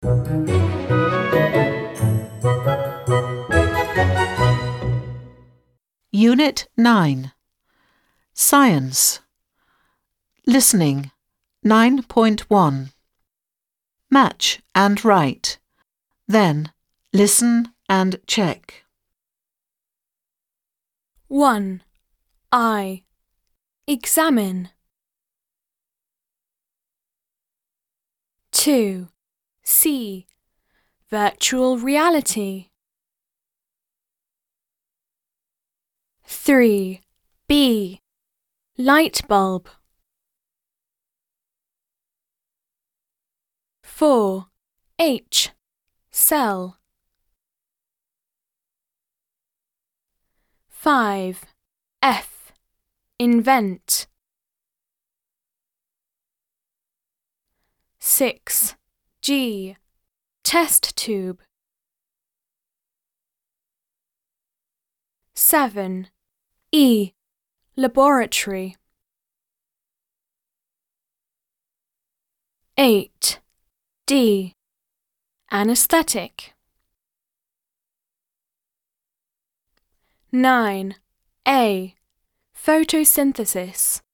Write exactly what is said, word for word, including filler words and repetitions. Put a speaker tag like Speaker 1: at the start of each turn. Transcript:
Speaker 1: Unit nine. Science. Listening. nine point one. Match and write. Then listen and check.
Speaker 2: one. I. Examine. two. C. Virtual reality. three. B. Light bulb. four. H. Cell. five. F. Invent. six. G. Test tube. seven. E. Laboratory. eight. D. Anesthetic. nine. A. Photosynthesis.